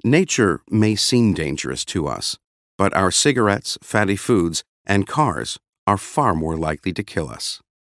Nature may seem dangerous to us, but our cigarettes, fatty foods, and cars are far more likely to kill us.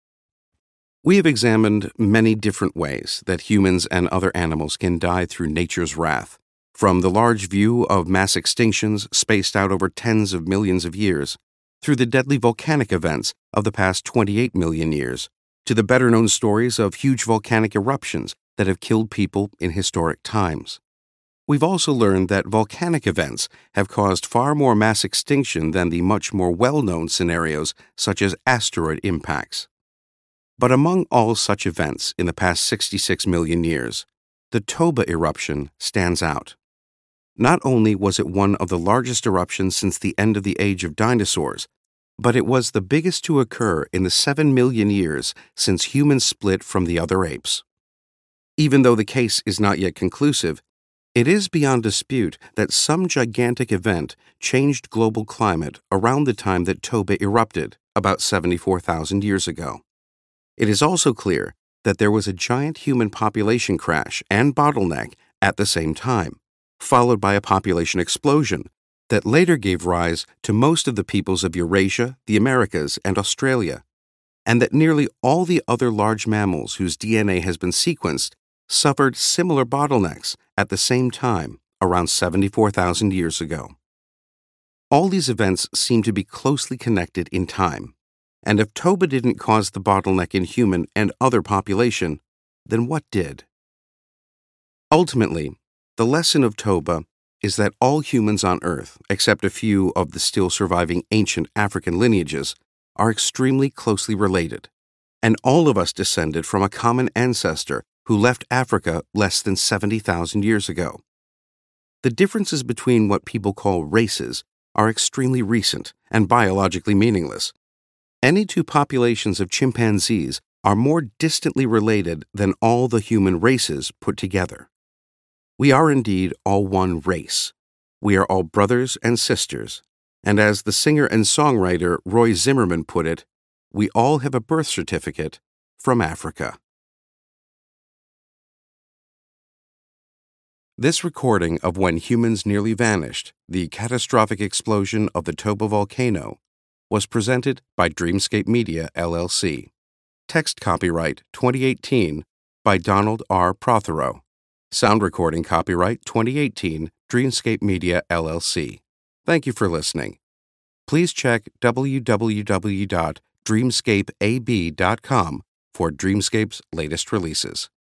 We have examined many different ways that humans and other animals can die through nature's wrath, from the large view of mass extinctions spaced out over tens of millions of years, through the deadly volcanic events of the past 28 million years, to the better-known stories of huge volcanic eruptions that have killed people in historic times. We've also learned that volcanic events have caused far more mass extinction than the much more well-known scenarios such as asteroid impacts. But among all such events in the past 66 million years, the Toba eruption stands out. Not only was it one of the largest eruptions since the end of the age of dinosaurs, but it was the biggest to occur in the 7 million years since humans split from the other apes. Even though the case is not yet conclusive, it is beyond dispute that some gigantic event changed global climate around the time that Toba erupted, about 74,000 years ago. It is also clear that there was a giant human population crash and bottleneck at the same time, followed by a population explosion that later gave rise to most of the peoples of Eurasia, the Americas, and Australia, and that nearly all the other large mammals whose DNA has been sequenced suffered similar bottlenecks at the same time, around 74,000 years ago. All these events seem to be closely connected in time, and if Toba didn't cause the bottleneck in human and other population, then what did? Ultimately, the lesson of Toba is that all humans on Earth, except a few of the still surviving ancient African lineages, are extremely closely related, and all of us descended from a common ancestor who left Africa less than 70,000 years ago. The differences between what people call races are extremely recent and biologically meaningless. Any two populations of chimpanzees are more distantly related than all the human races put together. We are indeed all one race. We are all brothers and sisters, and as the singer and songwriter Roy Zimmerman put it, we all have a birth certificate from Africa. This recording of When Humans Nearly Vanished, the catastrophic explosion of the Toba volcano, was presented by Dreamscape Media, LLC. Text copyright 2018 by Donald R. Prothero. Sound recording copyright 2018 Dreamscape Media, LLC. Thank you for listening. Please check www.dreamscapeab.com for Dreamscape's latest releases.